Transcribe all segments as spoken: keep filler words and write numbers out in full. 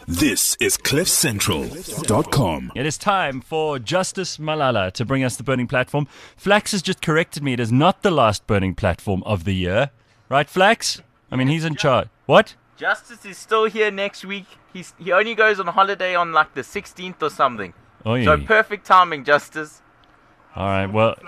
This is cliff central dot com. It is time for Justice Malala to bring us the burning platform. Flax has just corrected me. It is not the last burning platform of the year. Right, Flax? I mean, he's in charge. What? Justice is still here next week. He's He only goes on holiday on like the sixteenth or something. Oh, yeah. So perfect timing, Justice. All right, well...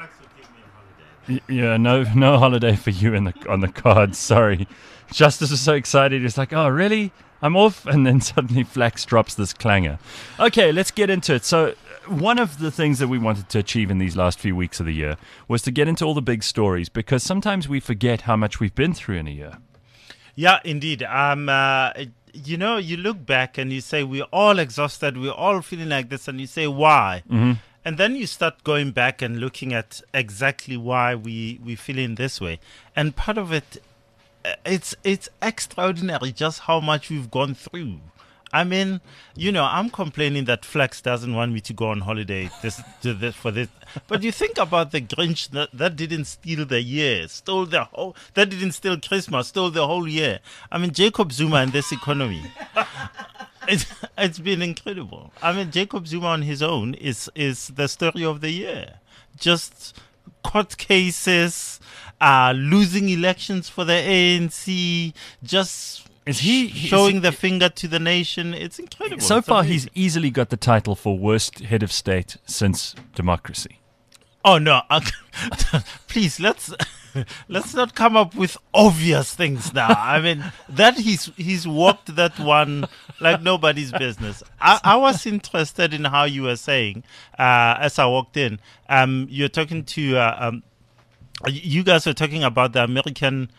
Y- Yeah, no no holiday for you in the on the cards, sorry. Justice was so excited, he was like, oh, really? I'm off? And then suddenly Flax drops this clanger. Okay, let's get into it. So one of the things that we wanted to achieve in these last few weeks of the year was to get into all the big stories, because sometimes we forget how much we've been through in a year. Yeah, indeed. Um, uh, you know, you look back and you say, we're all exhausted, we're all feeling like this, and you say, why? Mm-hmm. And then you start going back and looking at exactly why we, we feeling this way. And part of it, uh, it's it's extraordinary just how much we've gone through. I mean, you know, I'm complaining that Flex doesn't want me to go on holiday this, to this for this. But you think about the Grinch that, that didn't steal the year, stole the whole, that didn't steal Christmas, stole the whole year. I mean, Jacob Zuma in this economy. It's, it's been incredible. I mean, Jacob Zuma on his own is, is the story of the year. Just court cases, uh, losing elections for the A N C, just Is he showing is, the finger to the nation. It's incredible. So It's far, amazing. he's easily got the title for worst head of state since democracy. Oh no! Uh, please let's let's not come up with obvious things now. I mean that he's he's walked that one like nobody's business. I, I was interested in how you were saying uh, as I walked in. Um, you're talking to uh, um, you guys were talking about the American.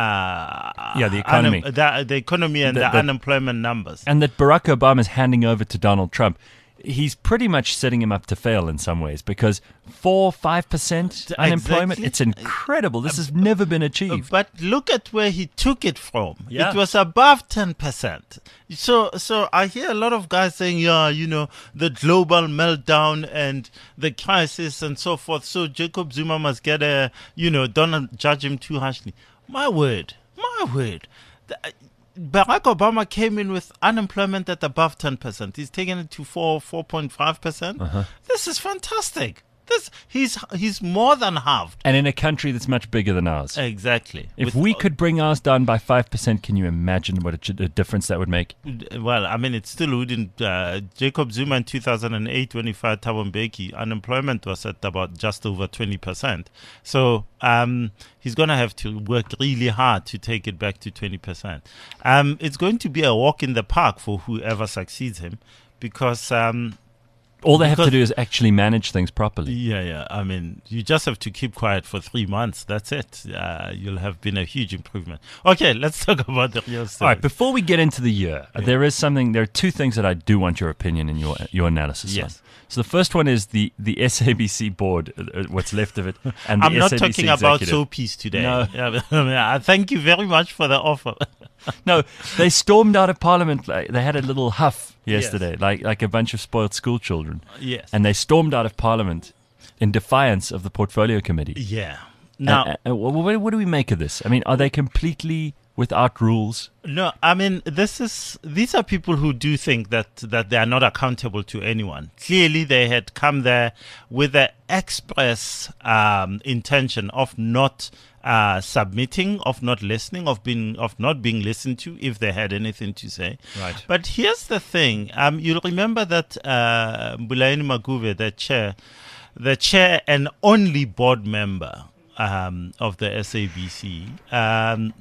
Uh, Yeah, the economy. un- the, the economy and The- the, the- unemployment numbers. And that Barack Obama is handing over to Donald Trump. He's pretty much setting him up to fail in some ways, because four, five percent unemployment, Exactly. it's incredible. This has never been achieved. But look at where he took it from. Yeah. It was above ten percent. So so I hear a lot of guys saying, yeah, you know, the global meltdown and the crisis and so forth. So Jacob Zuma must get a, you know, don't judge him too harshly. My word, my word. The- Barack Obama came in with unemployment at above ten percent. He's taken it to four, four point five percent. Uh-huh. This is fantastic. This he's he's more than halved. And in a country that's much bigger than ours. Exactly. If With- we could bring ours down by five percent, can you imagine what a, ch- a difference that would make? Well, I mean, it still wouldn't. Uh, Jacob Zuma in two thousand eight, when he fired Thabo Mbeki, unemployment was at about just over twenty percent. So um, he's going to have to work really hard to take it back to twenty percent. Um, it's going to be a walk in the park for whoever succeeds him, because... Um, All they have to Because- do is actually manage things properly. Yeah, yeah. I mean, you just have to keep quiet for three months. That's it. Uh, you'll have been a huge improvement. Okay, let's talk about the real All story. right, before we get into the year, uh, there is something, there are two things that I do want your opinion and your your analysis Yes. on. So the first one is the, the S A B C board, uh, what's left of it, and the I'm not S A B C talking about executive. soapies today. No. Yeah, I thank you very much for the offer. No, they stormed out of Parliament. Like, they had a little huff yesterday, like like a bunch of spoiled school children. Yes. And they stormed out of Parliament in defiance of the Portfolio Committee. Yeah. Now, Uh, uh, what, what do we make of this? I mean, are they completely without rules? no, I mean, this is these are people who do think that that they are not accountable to anyone. Clearly, they had come there with the express um, intention of not uh, submitting, of not listening, of being of not being listened to if they had anything to say. Right. But here's the thing: um, you'll remember that uh, Bulaini Magube, the chair, the chair and only board member um, of the S A B C. Um,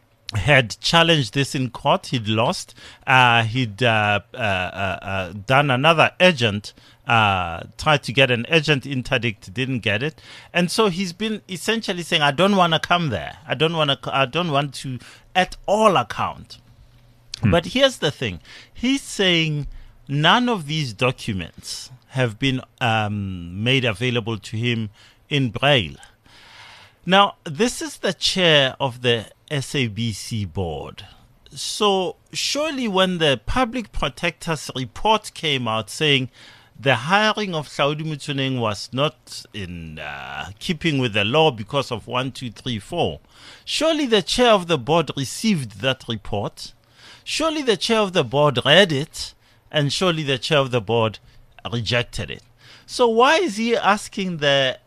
had challenged this in court. He'd lost. Uh, he'd uh, uh, uh, uh, done another agent, uh, tried to get an agent interdict, didn't get it, and so he's been essentially saying, "I don't want to come there. I don't want to. I don't want to at all account." But here's the thing: he's saying none of these documents have been um, made available to him in Braille. Now, this is the chair of the S A B C board. So surely when the public protector's report came out saying the hiring of Hlaudi Motsoeneng was not in uh, keeping with the law because of one, two, three, four, surely the chair of the board received that report. Surely the chair of the board read it and surely the chair of the board rejected it. So why is he asking the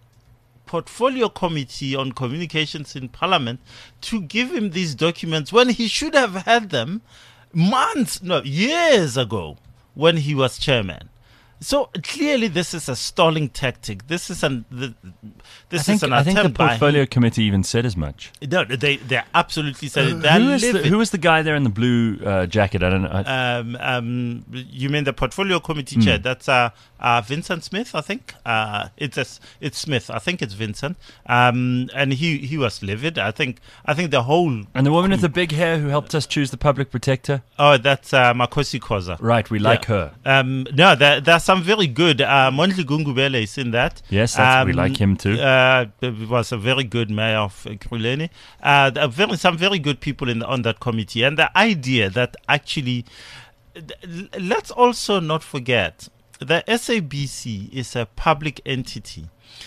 Portfolio Committee on Communications in Parliament to give him these documents when he should have had them months, no, years ago when he was chairman? So clearly, this is a stalling tactic. This is an the, this I think, is an I attempt think the by portfolio him. committee even said as much. No, they they absolutely said it. They're Who is, the, livid. who is the guy there in the blue uh, jacket? I don't know. I, Um, um, you mean the portfolio committee chair? That's uh, uh, Vincent Smith, I think. Uh, it's a, it's Smith. I think it's Vincent. Um, and he, he was livid. I think I think the whole. and the woman with the big hair who helped us choose the public protector. Oh, that's uh, Makosi Khoza. Right, we like Yeah. her. Um, no, there, there are some very good. Uh, Mondli Gungubele is in that. Yes, that's, we Um, like him too. Uh, it was a very good mayor of uh, Kruleni. Uh, there are very, some very good people in on that committee, and the idea that actually, th- let's also not forget, the S A B C is a public entity.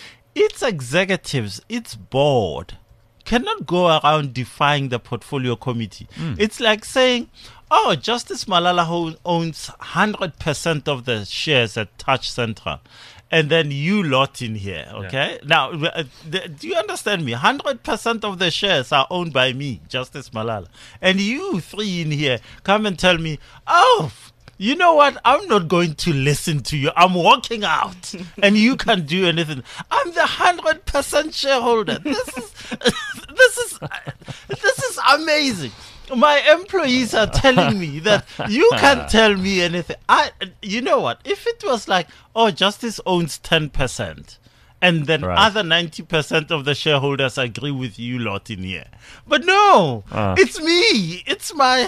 Its executives, its board, cannot go around defying the portfolio committee. It's like saying, oh, Justice Malala ho- owns one hundred percent of the shares at Touch Central. And then you lot in here, okay? Now, uh, th- do you understand me? one hundred percent of the shares are owned by me, Justice Malala. And you three in here come and tell me, oh, you know what? I'm not going to listen to you. I'm walking out. And you can't do anything. I'm the one hundred percent shareholder. This is, this is, this is amazing. My employees are telling me that you can't tell me anything. I, you know what? If it was like, oh, Justice owns ten percent, and then Right. other ninety percent of the shareholders agree with you lot in here. But no, Ah. it's me. It's my,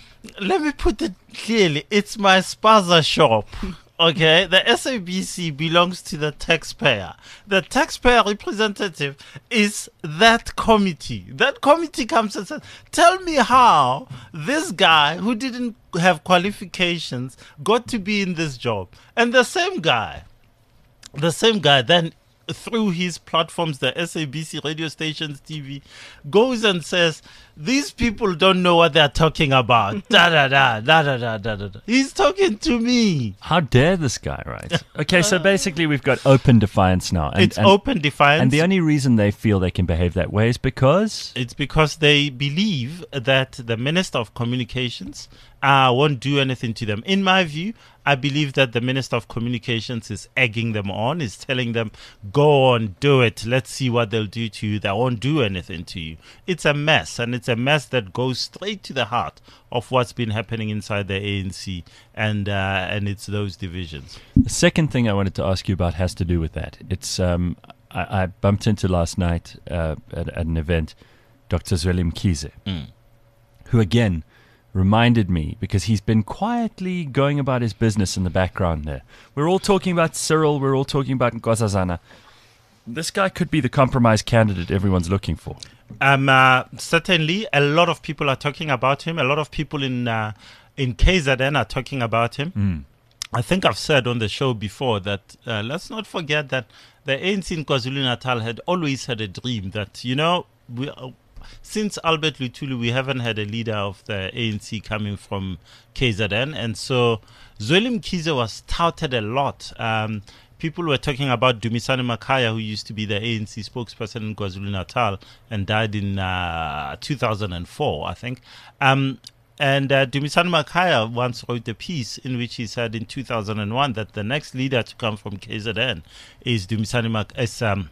let me put it clearly, it's my spaza shop. Okay, the S A B C belongs to the taxpayer. The taxpayer representative is that committee. That committee comes and says, tell me how this guy who didn't have qualifications got to be in this job. And the same guy, the same guy then through his platforms, the S A B C radio stations, T V, goes and says, these people don't know what they're talking about. da, da, da, da, da, da, da, da. He's talking to me. How dare this guy, right? Okay, so basically we've got open defiance now. And, It's and, open defiance. And the only reason they feel they can behave that way is because... It's because they believe that the Minister of Communications uh, won't do anything to them. In my view, I believe that the Minister of Communications is egging them on, is telling them, go on, do it. Let's see what they'll do to you. They won't do anything to you. It's a mess, and it's a mess that goes straight to the heart of what's been happening inside the A N C, and uh, and it's those divisions. The second thing I wanted to ask you about has to do with that. It's um, I, I bumped into last night uh, at, at an event Doctor Zweli Mkhize, Mm. who again reminded me, because he's been quietly going about his business in the background there. We're all talking about Cyril, we're all talking about Nkosazana. This guy could be the compromise candidate everyone's looking for. Um, uh, certainly, a lot of people are talking about him. A lot of people in uh, in K Z N are talking about him. Mm. I think I've said on the show before that uh, let's not forget that the A N C in KwaZulu-Natal had always had a dream that, you know, we, uh, since Albert Lutuli, we haven't had a leader of the A N C coming from K Z N. And so Zweli Mkhize was touted a lot. Um, people were talking about Dumisani Makaya, who used to be the A N C spokesperson in KwaZulu-Natal and died in uh, two thousand four, I think. Um, And uh, Dumisani Makaya once wrote a piece in which he said in two thousand one that the next leader to come from K Z N is Dumisani Mak- is, um,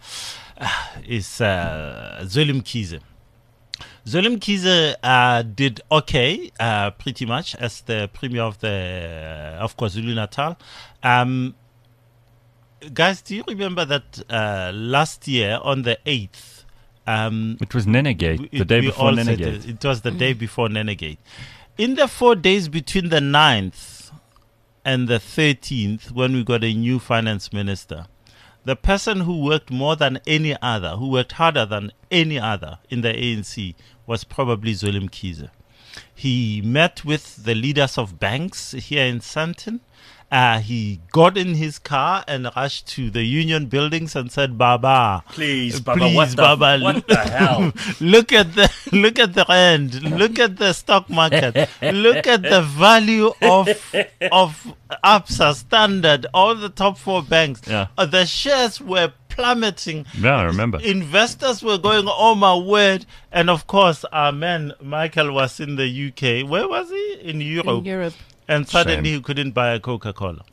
is uh, Zweli Mkhize. Zweli Mkhize uh, did okay, uh, pretty much, as the premier of the of KwaZulu-Natal. Um, guys, do you remember that uh, last year on the eighth? Um, It was Nenegate, we- the day we before all said Nenegate. It, it was the day before Nenegate. In the four days between the ninth and the thirteenth, when we got a new finance minister, the person who worked more than any other, who worked harder than any other in the A N C, was probably Zweli Mkhize. He met with the leaders of banks here in Sandton. Uh, he got in his car and rushed to the union buildings and said, "Baba, Please, Baba, please, what the- Baba, what the hell? look at the look at the rand, look at the stock market, look at the value of of Absa, Standard, all the top four banks. Yeah. Uh, the shares were plummeting. Yeah, I remember. Investors were going, oh my word!" And of course, our man Michael was in the U K. Where was he? In Europe. In Europe. And suddenly Shame. he couldn't buy a Coca-Cola.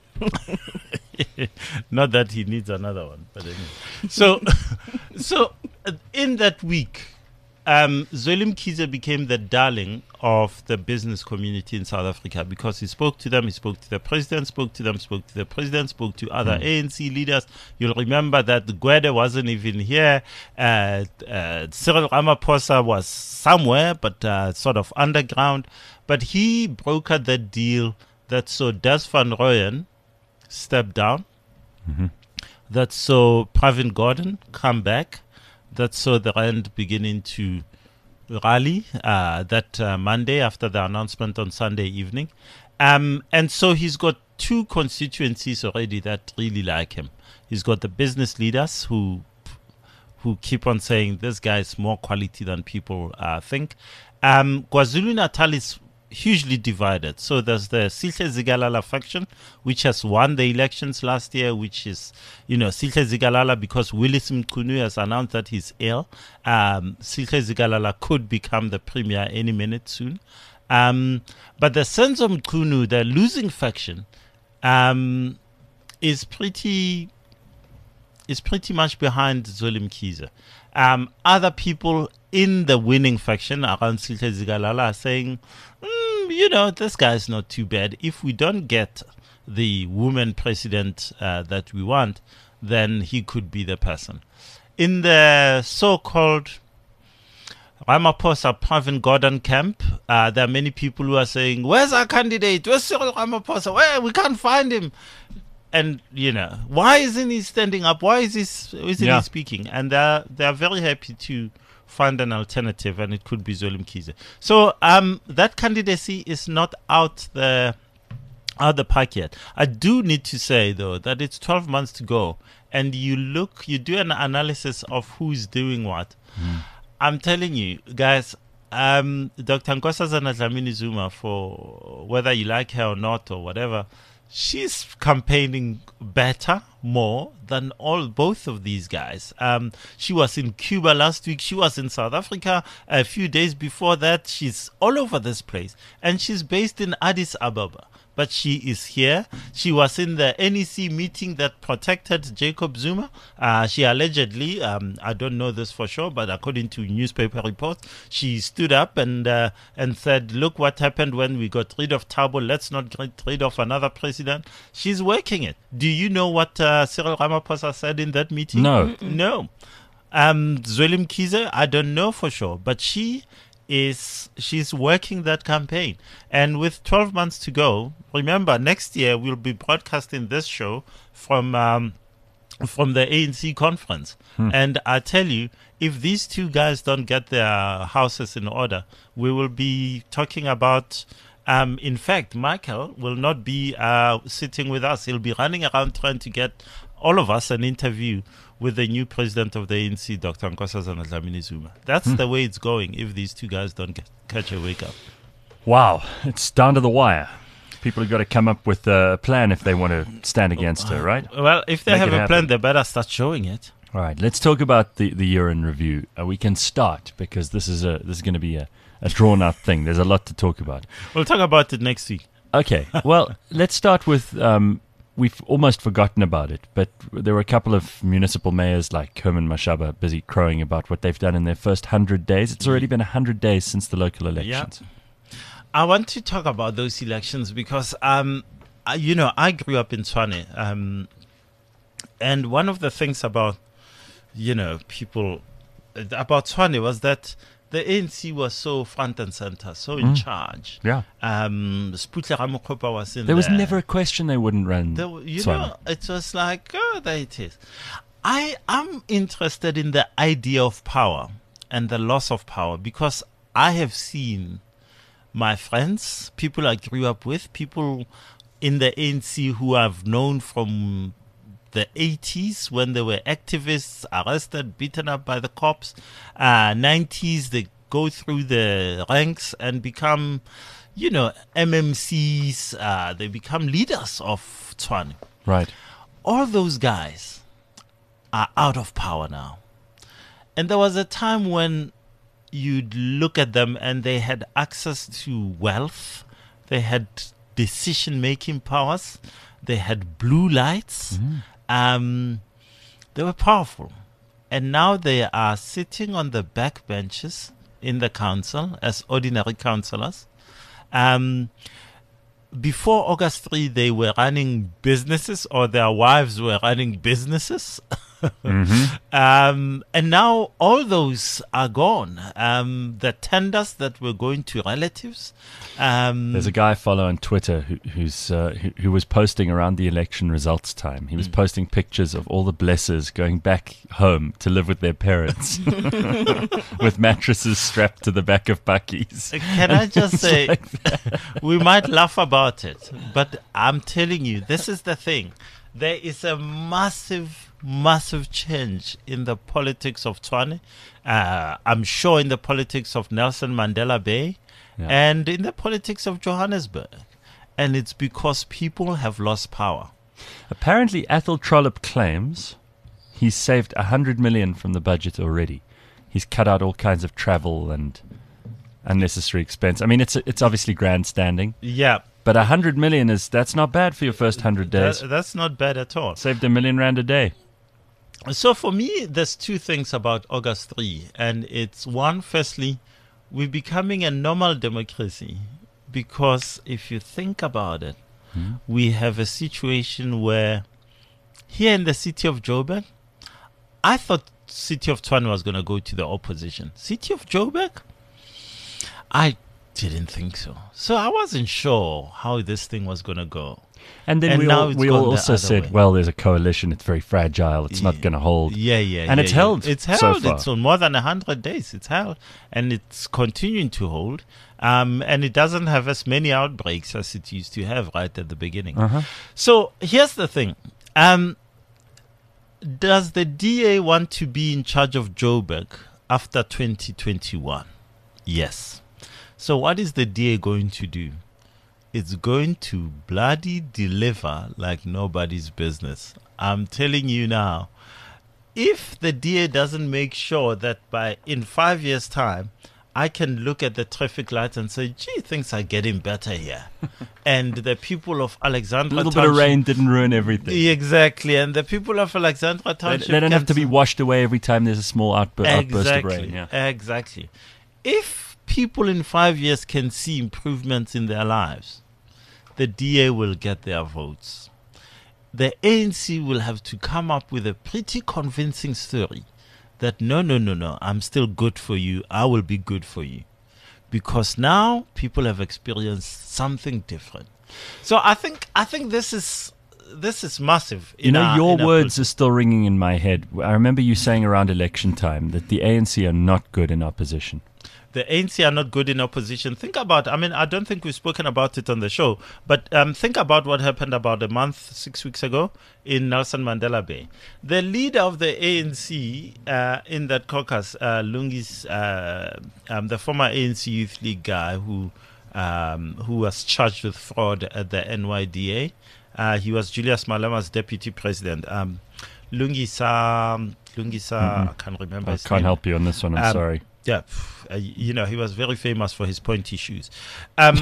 Not that he needs another one, but anyway. So, so uh, in that week, um, Zweli Mkhize became the darling of the business community in South Africa because he spoke to them, he spoke to the president, spoke to them, spoke to the president, spoke to other Mm. A N C leaders. You'll remember that Gwede wasn't even here. Uh, uh, Cyril Ramaphosa was somewhere, but uh, sort of underground. But he brokered the deal that saw Des van Rooyen step down, Mm-hmm. that saw Pravin Gordhan come back, that saw the rand beginning to rally uh, that uh, Monday after the announcement on Sunday evening. Um, and so he's got two constituencies already that really like him. He's got the business leaders who who keep on saying this guy is more quality than people uh, think. Um, KwaZulu-Natal is hugely divided. So there's the Sihle Zikalala faction, which has won the elections last year, which is, you know, Sihle Zikalala, because Willis Mkhunu has announced that he's ill. Um, Sihle Zikalala could become the premier any minute soon. Um, but the Senzo Mkhunu, the losing faction, um, is pretty is pretty much behind Zweli Mkhize. Um, other people in the winning faction around Sihle Zikalala are saying, mm, you know, this guy's not too bad. If we don't get the woman president uh, that we want, then he could be the person. In the so-called Ramaphosa Pravin Gordhan camp, uh, there are many people who are saying, where's our candidate? Where's Cyril Ramaphosa? Where? We can't find him. And, you know, why isn't he standing up? Why is he, isn't Yeah. he speaking? And they're, they're very happy to find an alternative, and it could be Zweli Mkhize. So um, that candidacy is not out the, out the park yet. I do need to say, though, that it's twelve months to go, and you look, you do an analysis of who's doing what. Mm. I'm telling you, guys, um, Doctor Nkosazana Dlamini Zuma, for whether you like her or not or whatever, she's campaigning better, more than all both of these guys. Um, she was in Cuba last week. She was in South Africa a few days before that. She's all over this place, and she's based in Addis Ababa. But she is here. She was in the N E C meeting that protected Jacob Zuma. Uh, she allegedly, um, I don't know this for sure, but according to newspaper reports, she stood up and uh, and said, look what happened when we got rid of Thabo. Let's not get rid of another president. She's working it. Do you know what uh, Cyril Ramaphosa said in that meeting? No. No. Um, Zweli Mkhize, I don't know for sure, but she is she's working that campaign. And with twelve months to go, remember, next year we'll be broadcasting this show from um, from the A N C conference. Hmm. And I tell you, if these two guys don't get their houses in order, we will be talking about... Um, in fact, Michael will not be uh, sitting with us. He'll be running around trying to get all of us an interview with the new president of the A N C, Doctor Nkosazana Dlamini Zuma. That's Hmm. the way it's going if these two guys don't get, catch a wake up. Wow, it's down to the wire. People have got to come up with a plan if they want to stand against her, right? Well, if they Make have it a plan, happen. they better start showing it. All right, let's talk about the, the year in review. Uh, we can start because this is a this is going to be a, a drawn out thing. There's a lot to talk about. We'll talk about it next week. Okay, well, let's start with um, we've almost forgotten about it, but there were a couple of municipal mayors like Herman Mashaba busy crowing about what they've done in their first hundred days. It's already been a hundred days since the local elections. I want to talk about those elections because, um, I, you know, I grew up in Tshwane. Um, and one of the things about, you know, people, about Tshwane was that the A N C was so front and center, so in Mm. charge. Yeah, Um, Sputle Ramokgopa was in there was there. never a question they wouldn't run. There, w- you Tshwane. know, it was like, oh, there it is. I am interested in the idea of power and the loss of power because I have seen my friends, people I grew up with, people in the A N C who I've known from the eighties when they were activists, arrested, beaten up by the cops. Uh, nineties, they go through the ranks and become, you know, M M Cs. Uh, they become leaders of Tshwane. Right. All those guys are out of power now. And there was a time when you'd look at them and they had access to wealth. They had decision-making powers. They had blue lights. Mm. Um, they were powerful. And now they are sitting on the back benches in the council as ordinary councillors. Um, before August third, they were running businesses, or their wives were running businesses. Mm-hmm. um, and now all those are gone. Um, the tenders that were going to relatives. Um, There's a guy I follow on Twitter who, who's uh, who, who was posting around the election results time. He was Mm. posting pictures of all the blessers going back home to live with their parents with mattresses strapped to the back of bakkies. Can I just It's say, like we might laugh about it, but I'm telling you, this is the thing. There is a massive, massive change in the politics of Tshwane. Uh, I'm sure in the politics of Nelson Mandela Bay, Yeah. and in the politics of Johannesburg. And it's because people have lost power. Apparently, Athol Trollip claims he's saved a hundred million from the budget already. He's cut out all kinds of travel and unnecessary expense. I mean, it's it's obviously grandstanding, Yeah, but a hundred million is that's not bad for your first hundred days. that, that's not bad at all. Saved a million rand a day. So for me, there's two things about August third. And it's one, firstly, we're becoming a normal democracy. Because if you think about it, Hmm. we have a situation where here in the city of Joburg, I thought city of Tshwane was going to go to the opposition. City of Joburg, I didn't think so. So I wasn't sure how this thing was going to go. And then And we now all, it's we gone all the also other said, way. well, there's a coalition. It's very fragile. It's not Yeah. going to hold. Yeah, yeah, And yeah, it's yeah. held It's so held. far. It's on more than a hundred days. It's held, and it's continuing to hold. Um, and it doesn't have as many outbreaks as it used to have right at the beginning. Uh-huh. So here's the thing: um, does the D A want to be in charge of Joburg after twenty twenty-one? Yes. So what is the D A going to do? It's going to bloody deliver like nobody's business. I'm telling you now. If the D A doesn't make sure that by in five years' time, I can look at the traffic lights and say, gee, things are getting better here. And the people of A Alexandra little bit of Township- rain didn't ruin everything. Exactly. And the people of Alexandra They, Township they don't have to can be washed away every time there's a small outbur- outburst of rain. Yeah. Exactly. If people in five years can see improvements in their lives, the D A will get their votes. The A N C will have to come up with a pretty convincing story that no, no, no, no, I'm still good for you. I will be good for you. Because now people have experienced something different. So I think I think this is this is massive. You in know, our- your in our words politics. are still ringing in my head. I remember you saying around election time that the A N C are not good in opposition. The A N C are not good in opposition. Think about, I mean, I don't think we've spoken about it on the show, but um, think about what happened about a month, six weeks ago in Nelson Mandela Bay. The leader of the A N C uh, in that caucus, uh, Lungi's, uh, um, the former A N C Youth League guy who um, who was charged with fraud at the N Y D A, uh, he was Julius Malema's deputy president. Um, Lungisa, Lungisa, Mhm. I can't remember I his can't name. help you on this one. I'm Um, sorry. Yeah, pff, uh, you know, he was very famous for his pointy shoes. Um,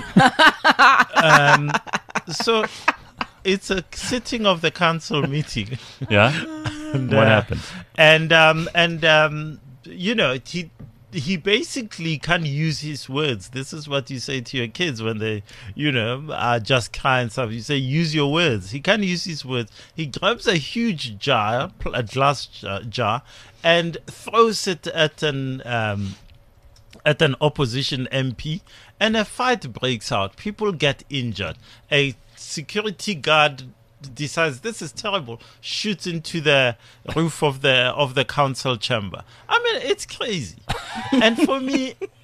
um, so it's a sitting of the council meeting. Yeah? And, What uh, happened? And um, and um, you know, he he basically can't use his words. This is what you say to your kids when they, you know, are just crying stuff. You say, use your words. He can't use his words. He grabs a huge jar, a glass jar, jar and throws it at an um, at an opposition M P, and a fight breaks out. People get injured. A security guard decides this is terrible, shoots into the roof of the of the council chamber. I mean, it's crazy. And for me,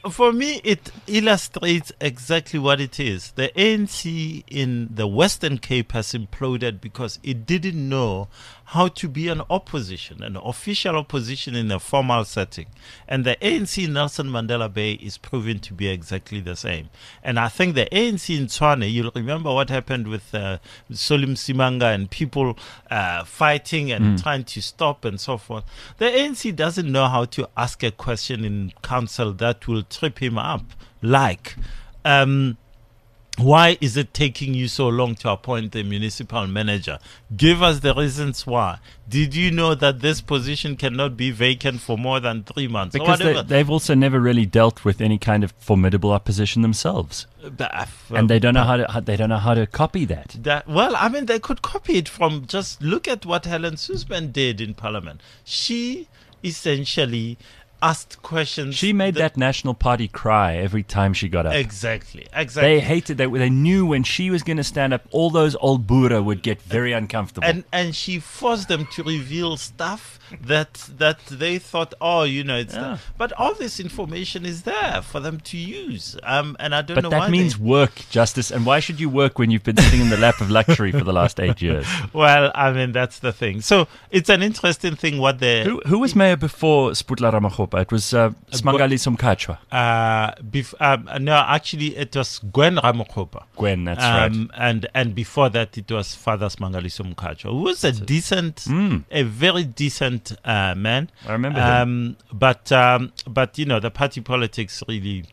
for me, it illustrates exactly what it is. The A N C in the Western Cape has imploded because it didn't know how to be an opposition, an official opposition in a formal setting. And the A N C in Nelson Mandela Bay is proven to be exactly the same. And I think the A N C in Tshwane, you'll remember what happened with uh, Solim Simanga and people uh, fighting and mm. trying to stop and so forth. The A N C doesn't know how to ask a question in council that will trip him up. Like, um, why is it taking you so long to appoint a municipal manager? Give us the reasons why. Did you know that this position cannot be vacant for more than three months? Because they, they've also never really dealt with any kind of formidable opposition themselves, uh, and they don't know how to. How, they don't know how to copy that. that. Well, I mean, they could copy it from just look at what Helen Suzman did in Parliament. She essentially asked questions. She made that, that National Party cry every time she got up. Exactly, exactly. They hated that. They knew when she was going to stand up, all those old Boere would get very uncomfortable. And and she forced them to reveal stuff that that they thought, oh, you know, it's. Yeah. The, but all this information is there for them to use. Um, and I don't but know why. But that means they... work, Justice. And why should you work when you've been sitting in the lap of luxury for the last eight years? Well, I mean, that's the thing. So it's an interesting thing what they. Who, who was mayor before Sputla Ramakgopa? It was uh, Smangali Somkhatshwa. Uh, bef- um, no, actually, it was Gwen Ramakgopa. Gwen, that's um, right. And and before that, it was Father Smangali Somkhatshwa, who was a decent, mm. a very decent uh, man. I remember um, him. But um, but you know, the party politics really.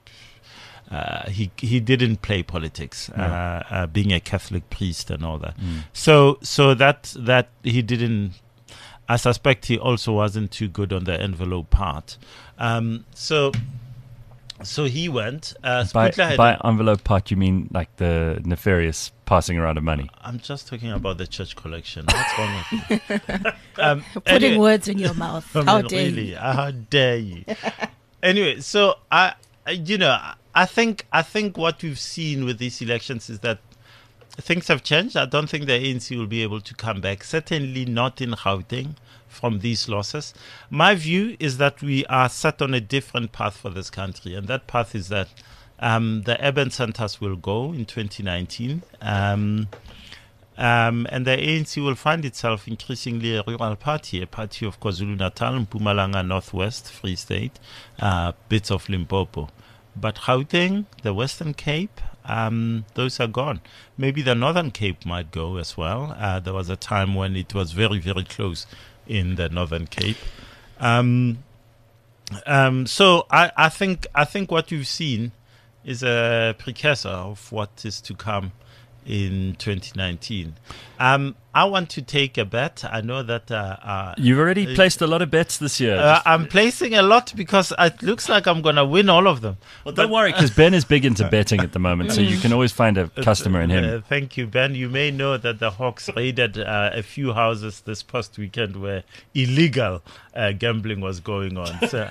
Uh, he he didn't play politics, no. uh, uh, being a Catholic priest and all that. Mm. So so that that he didn't. I suspect he also wasn't too good on the envelope part. Um, so, so he went. Uh, by, had by a, envelope part, you mean like the nefarious passing around of money? I'm just talking about the church collection. What's wrong with you? um, Putting anyway, words in your mouth. I How mean, dare really, you? How dare you? Anyway, so I, I, you know, I think I think what we've seen with these elections is that things have changed. I don't think the A N C will be able to come back. Certainly not in Gauteng from these losses. My view is that we are set on a different path for this country, and that path is that um, the urban centers will go in twenty nineteen, um, um, and the A N C will find itself increasingly a rural party, a party of KwaZulu-Natal, Mpumalanga, Northwest, Free State, uh, bits of Limpopo. But Gauteng, the Western Cape, Um, those are gone. Maybe the Northern Cape might go as well. Uh, there was a time when it was very, very close in the Northern Cape. Um, um, so I, I think I think what you've seen is a precursor of what is to come in twenty nineteen. Um, I want to take a bet. I know that uh, uh, you've already uh, placed a lot of bets this year. Uh, I'm placing a lot because it looks like I'm going to win all of them. Well, don't but, worry, because Ben is big into betting at the moment, so you can always find a customer in him. Uh, thank you, Ben. You may know that the Hawks raided uh, a few houses this past weekend where illegal uh, gambling was going on. So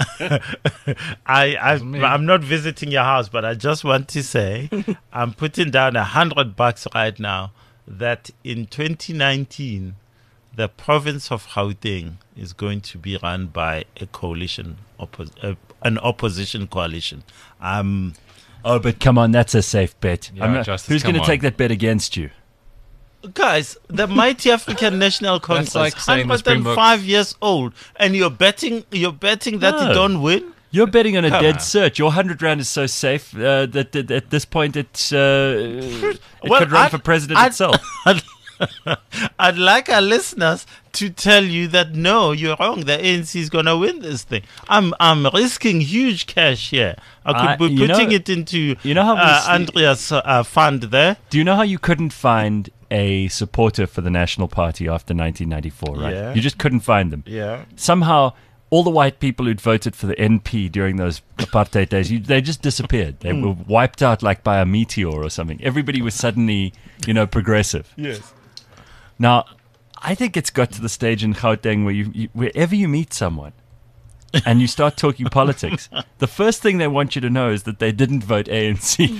I, I, I'm not visiting your house, but I just want to say I'm putting down a hundred bucks right now that in twenty nineteen, the province of Gauteng is going to be run by a coalition, oppo- uh, an opposition coalition. Um, oh, but come on, that's a safe bet. Yeah, not, Justice, who's going to on. take that bet against you? Guys, the mighty African National Congress, like one hundred five years old, and you're betting, you're betting that No. you don't win. You're betting on a Come dead on. cert. Your hundred rand is so safe uh, that, that at this point it's uh, it Well, could run I'd- for president I'd- itself. I'd like our listeners to tell you that no, you're wrong. The A N C is going to win this thing. I'm I'm risking huge cash here. I could I- be you putting know- it into you know how we uh, see- Andrea's uh, fund there. Do you know how you couldn't find a supporter for the National Party after nineteen ninety-four, right? Yeah. You just couldn't find them. Yeah. Somehow, all the white people who'd voted for the N P during those apartheid days, you, they just disappeared. They were wiped out like by a meteor or something. Everybody was suddenly, you know, progressive. Yes. Now, I think it's got to the stage in Gauteng where you, you wherever you meet someone, and you start talking politics, the first thing they want you to know is that they didn't vote A N C.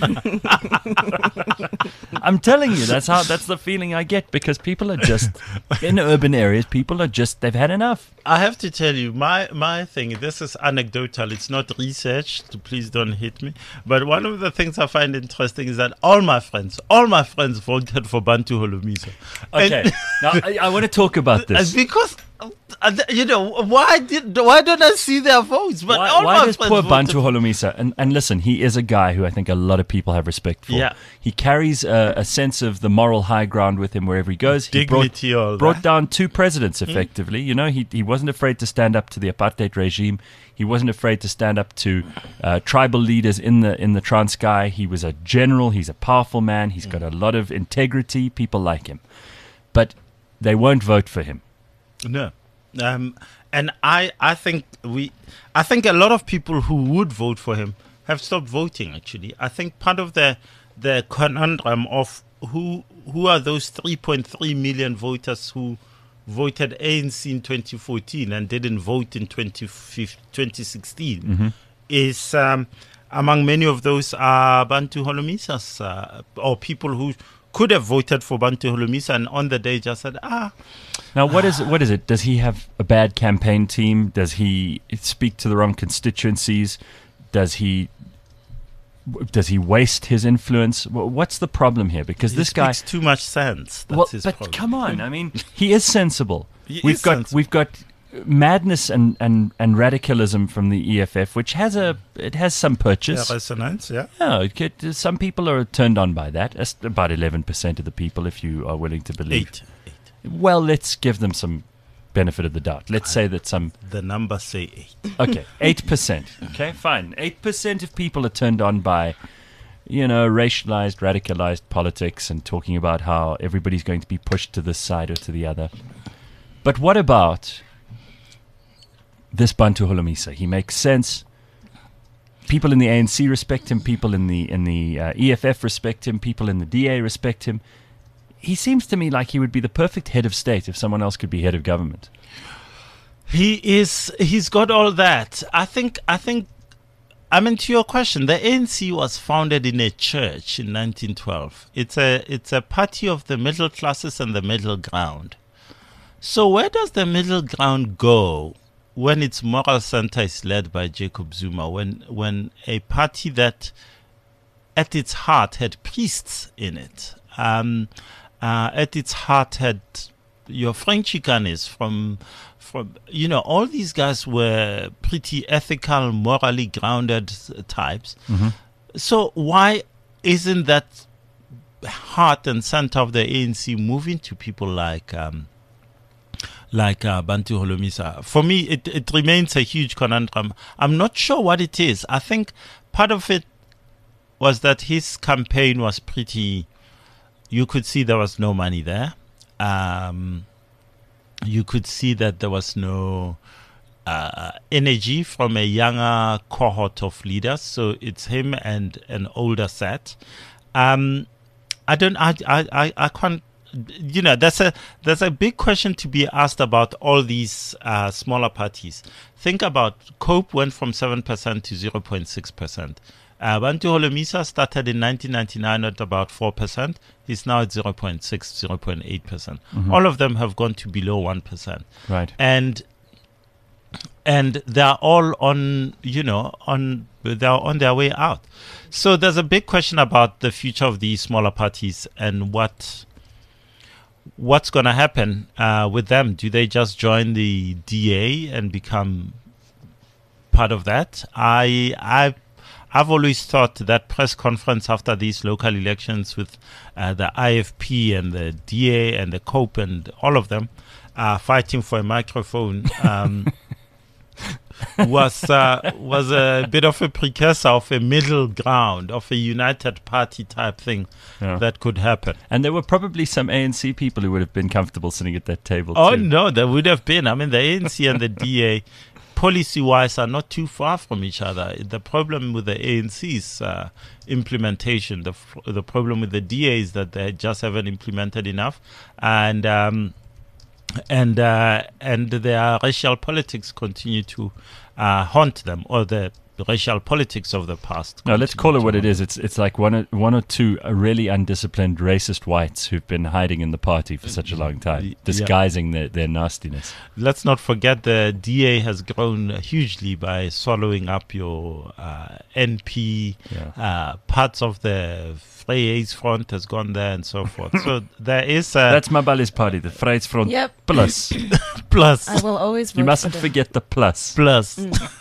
I'm telling you, that's how that's the feeling I get, because people are just in urban areas. People are just they've had enough. I have to tell you, my my thing. This is anecdotal. It's not researched. Please don't hit me. But one of the things I find interesting is that all my friends, all my friends voted for Bantu Holomisa. Okay, And- now I, I want to talk about this. because uh, you know why did why don't I see their votes? But Why, all why my does friends poor voted Bantu Holomisa, and, and listen, he is a guy who I think a lot of people have respect for. Yeah. He carries a, a sense of the moral high ground with him wherever he goes. He Dignity, brought, all brought that. down two presidents effectively. You know, he, he wasn't afraid to stand up to the apartheid regime. He wasn't afraid to stand up to uh, tribal leaders in the in the Transkei. He was a general. He's a powerful man. He's got a lot of integrity. People like him. But they won't vote for him. No. Um, and I, I think we, I think a lot of people who would vote for him have stopped voting. Actually, I think part of the the conundrum of who who are those three point three million voters who voted A N C in twenty fourteen and didn't vote in twenty sixteen Mm-hmm. is um, among many of those are Bantu Holomisas uh, or people who could have voted for Bantu Holomisa and on the day just said, ah. Now, what is it? What is it? Does he have a bad campaign team? Does he speak to the wrong constituencies? Does he does he waste his influence? Wh- What's the problem here? Because He this guy, speaks too much sense. That's well, his but problem. come on, I mean, he is sensible. He we've is got sensible. we've got madness and, and, and radicalism from the E F F, which has a it has some purchase. Yeah, resonance, yeah. Yeah, it could, some people are turned on by that. That's about eleven percent of the people, if you are willing to believe. Eight. Eight. Well, let's give them some benefit of the doubt. Let's say that some The number say eight. okay, eight percent. Okay, fine. Eight percent of people are turned on by, you know, racialized, radicalized politics and talking about how everybody's going to be pushed to this side or to the other. But what about this Bantu Holomisa? He makes sense. People in the A N C respect him. People in the in the uh, E F F respect him. People in the D A respect him. He seems to me like he would be the perfect head of state if someone else could be head of government. He is. He's got all that. I think. I think. I mean, to your question, the A N C was founded in a church in nineteen twelve. It's a. It's a party of the middle classes and the middle ground. So where does the middle ground go when its moral center is led by Jacob Zuma? When when a party that, at its heart, had priests in it, um, uh, at its heart had your Frank Chikanis from. From, you know, all these guys were pretty ethical, morally grounded types. Mm-hmm. So why isn't that heart and center of the A N C moving to people like um, like uh, Bantu Holomisa? For me, it, it remains a huge conundrum. I'm not sure what it is. I think part of it was that his campaign was pretty, you could see there was no money there. Um, you could see that there was no uh, energy from a younger cohort of leaders. So it's him and an older set. Um, I don't, I, I, I, I can't, you know, that's a, that's a big question to be asked about all these uh, smaller parties. Think about COPE went from seven percent to zero point six percent. Uh, Bantu Holomisa started in nineteen ninety-nine at about four percent. He's now at zero point six, zero point eight percent. Mm-hmm. All of them have gone to below one percent. Right. And and they're all on, you know, on they're on their way out. So there's a big question about the future of these smaller parties and what what's going to happen uh, with them. Do they just join the D A and become part of that? I I I've always thought that press conference after these local elections with uh, the I F P and the D A and the COPE and all of them uh, fighting for a microphone um, was uh, was a bit of a precursor of a middle ground, of a united party type thing Yeah. that could happen. And there were probably some A N C people who would have been comfortable sitting at that table Oh, too. no, there would have been. I mean, the A N C and the D A, policy-wise, are not too far from each other. The problem with the A N C's uh, implementation, the f- the problem with the D A is that they just haven't implemented enough. And um, and uh, and their racial politics continue to uh, haunt them, or the racial politics of the past. No, let's call it what it is. is. It's it's like one or, one or two uh, really undisciplined racist whites who've been hiding in the party for such a long time, Yeah. disguising their, their nastiness. Let's not forget the D A has grown hugely by swallowing up your uh, N P. Yeah. Uh, parts of the Vryheids Front has gone there and so forth. So there is a That's Mabali's party, the Vryheidsfront Yep. Plus. plus. I will always vote You mustn't for them. forget the plus. Plus.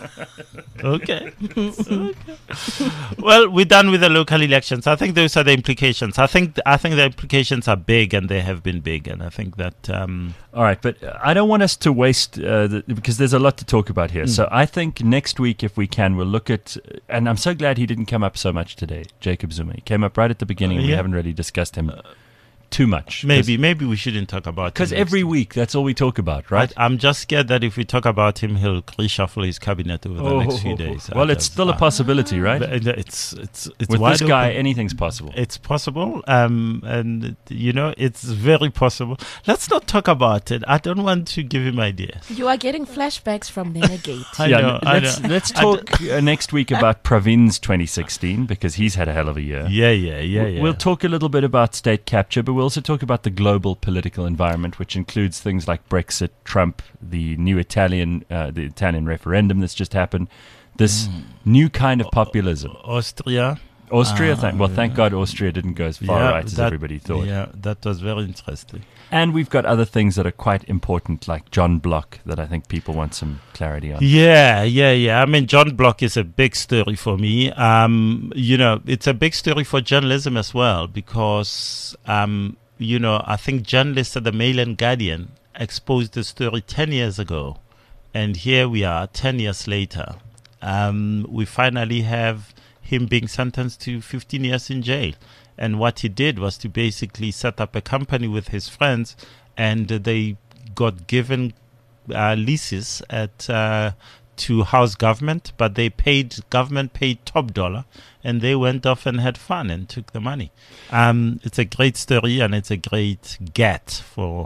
Okay. Okay. Well, we're done with the local elections. I think those are the implications. I think I think the implications are big, and they have been big. And I think that um, All right, but uh, I don't want us to waste, uh, the, because there's a lot to talk about here. Mm. So I think next week, if we can, we'll look at, and I'm so glad he didn't come up so much today, Jacob Zuma. He came up right at the beginning, and we Yeah. haven't really discussed him too much. maybe maybe we shouldn't talk about Because him every next week, that's all we talk about, right? I, I'm just scared that if we talk about him, he'll reshuffle his cabinet over the next few days. Well, I it's don't- still a uh, possibility, right? but It's it's it's With wide this guy, open. anything's possible. It's possible, um, and you know it's very possible. Let's not talk about it. I don't want to give him ideas. You are getting flashbacks from Nenegate. I yeah, know, n- I let's know. let's I talk uh, next week about Pravin's twenty sixteen, because he's had a hell of a year. Yeah, yeah, yeah, W- yeah. We'll talk a little bit about state capture, but we'll also talk about the global political environment, which includes things like Brexit, Trump, the new Italian, uh, the Italian referendum that's just happened, this new kind of populism. Austria. Austria, Ah, thank, well, thank yeah. God Austria didn't go as far Yeah, right as that- everybody thought. Yeah, that was very interesting. And we've got other things that are quite important, like John Block, that I think people want some clarity on. Yeah, yeah, yeah. I mean, John Block is a big story for me. Um, you know, it's a big story for journalism as well, because, um, you know, I think journalists at the Mail and Guardian exposed the story ten years ago. And here we are, ten years later. Um, we finally have him being sentenced to fifteen years in jail. And what he did was to basically set up a company with his friends, and uh, they got given uh, leases at uh, to house government, but they paid government paid top dollar, and they went off and had fun and took the money. Um, it's a great story, and it's a great get for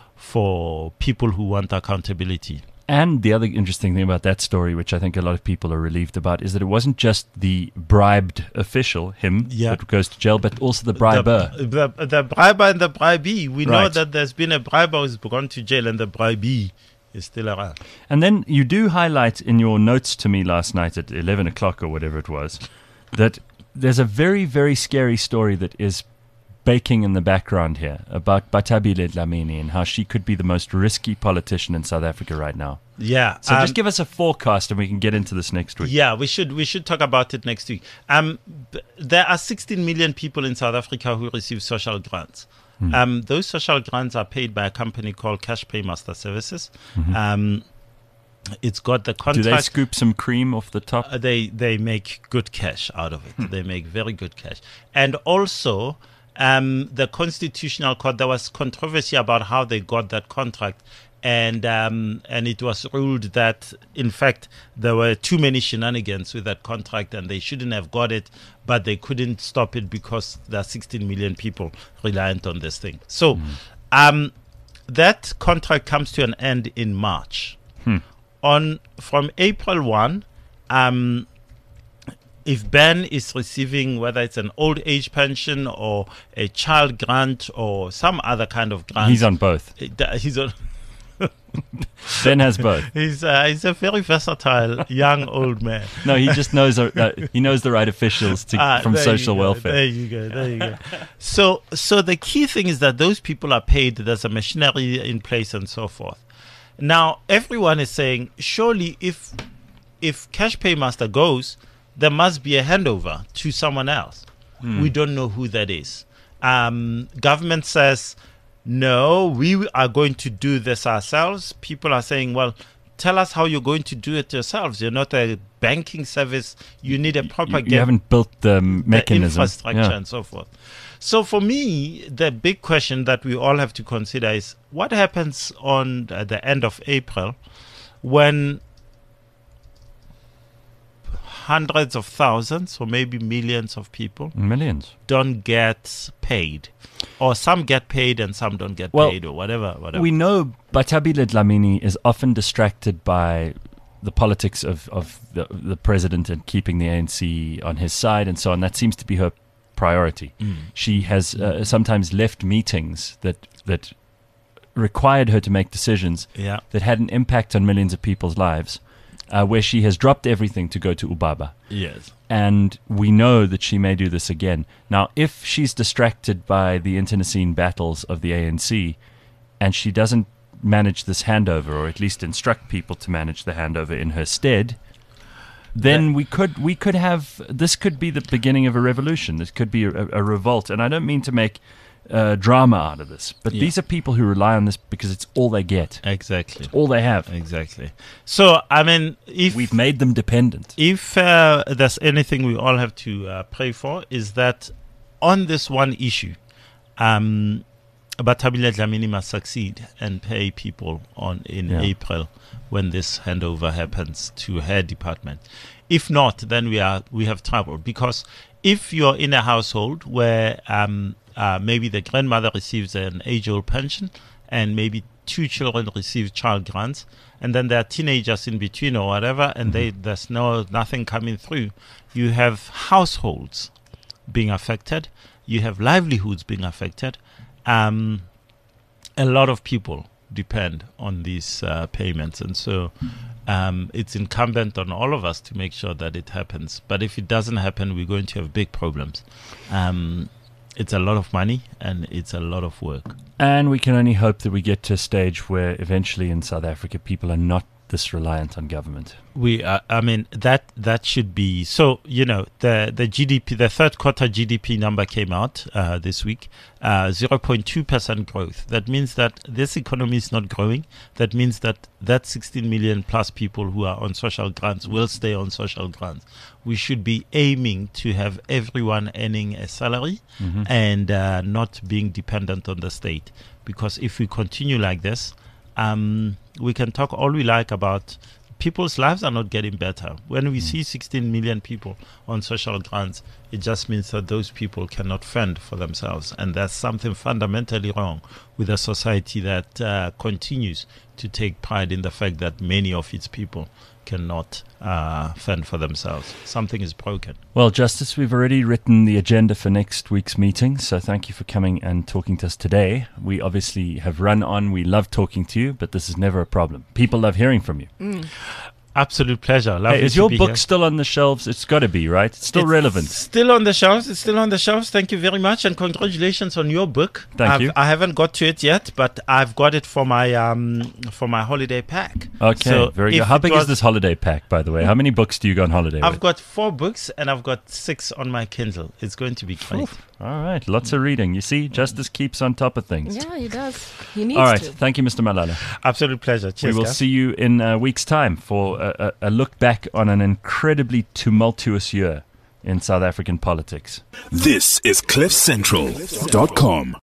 for people who want accountability. And the other interesting thing about that story, which I think a lot of people are relieved about, is that it wasn't just the bribed official, him, Yeah. that goes to jail, but also the briber. The, the, the briber and the bribee. We know Right. that there's been a briber who's gone to jail, and the bribee is still around. And then you do highlight in your notes to me last night at eleven o'clock or whatever it was, that there's a very, very scary story that is baking in the background here about Batabile Dlamini and how she could be the most risky politician in South Africa right now. Yeah. So um, just give us a forecast and we can get into this next week. Yeah, we should we should talk about it next week. Um, b- there are sixteen million people in South Africa who receive social grants. Hmm. Um, those social grants are paid by a company called Cash Paymaster Services. Um, it's got the Do contract. they scoop some cream off the top? Uh, they they make good cash out of it. They make very good cash, and also um, the Constitutional Court. There was controversy about how they got that contract, and um, and it was ruled that in fact there were too many shenanigans with that contract, and they shouldn't have got it, but they couldn't stop it because there are sixteen million people reliant on this thing. So um, that contract comes to an end in March. On from April first, um, if Ben is receiving, whether it's an old age pension or a child grant or some other kind of grant, He's on both. uh, he's on. Ben has both. He's uh, he's a very versatile young old man. No, he just knows uh, he knows the right officials to, Ah, from there social you go, welfare. There you go. There you go. So so the key thing is that those people are paid. There's a machinery in place and so forth. Now everyone is saying, surely if if Cash Paymaster goes, there must be a handover to someone else. We don't know who that is. Um, government says, no, we are going to do this ourselves. People are saying, well, tell us how you're going to do it yourselves. You're not a banking service. You need a proper You, ga- you haven't built the the mechanism. infrastructure Yeah. and so forth. So for me, the big question that we all have to consider is what happens on uh, the end of April when hundreds of thousands or maybe millions of people Millions. don't get paid. or some get paid and some don't get Well, paid, or whatever. Whatever. We know Bathabile Dlamini is often distracted by the politics of, of the, the president and keeping the A N C on his side and so on. That seems to be her priority. Mm. She has uh, sometimes left meetings that that required her to make decisions Yeah. that had an impact on millions of people's lives, uh, where she has dropped everything to go to Ubaba. Yes. And we know that she may do this again. Now, if she's distracted by the internecine battles of the A N C and she doesn't manage this handover, or at least instruct people to manage the handover in her stead, then we could we could have this could be the beginning of a revolution. This could be a, a revolt. And I don't mean to make uh, drama out of this, but Yeah. these are people who rely on this because it's all they get, Exactly. all they have. Exactly. So, I mean, if We've made them dependent. if uh, there's anything we all have to uh, pray for, is that on this one issue, um, Bathabile Dlamini must succeed and pay people on in Yeah. April when this handover happens to her department. If not, then we are we have trouble, because if you're in a household where um, uh, maybe the grandmother receives an age-old pension and maybe two children receive child grants, and then there are teenagers in between or whatever, and they there's no nothing coming through, you have households being affected, you have livelihoods being affected. Um, a lot of people depend on these uh, payments, and so um, it's incumbent on all of us to make sure that it happens. But if it doesn't happen, we're going to have big problems. Um, it's a lot of money and it's a lot of work. And we can only hope that we get to a stage where eventually in South Africa people are not this reliant on government. We, uh, I mean, that that should be so. You know, the the G D P, the third quarter G D P number came out uh, this week, uh, zero point two percent growth. That means that this economy is not growing. That means that that sixteen million plus people who are on social grants will stay on social grants. We should be aiming to have everyone earning a salary Mm-hmm. and uh, not being dependent on the state. Because if we continue like this, um, we can talk all we like about people's lives are not getting better. When we see sixteen million people on social grants, it just means that those people cannot fend for themselves. And there's something fundamentally wrong with a society that uh, continues to take pride in the fact that many of its people cannot uh, fend for themselves. Something is broken. Well, Justice, we've already written the agenda for next week's meeting, so thank you for coming and talking to us today. We obviously have run on. We love talking to you, but this is never a problem. People love hearing from you. Absolute pleasure. Lovely Hey, is to your be book here. still on the shelves? It's got to be, right? It's still It's relevant. Still on the shelves. It's still on the shelves. Thank you very much, and congratulations on your book. Thank I've, you. I haven't got to it yet, but I've got it for my um for my holiday pack. Okay, So very if good. How it big was- is this holiday pack, by the way? How many books do you go on holiday I've with? got four books, and I've got six on my Kindle. It's going to be great. All right, lots of reading. You see, Justice keeps on top of things. Yeah, he does. He needs All right, to. thank you, Mister Malala. Absolute pleasure. Cheers, we will guys. see you in a week's time for a, a, a look back on an incredibly tumultuous year in South African politics. This is cliff central dot com.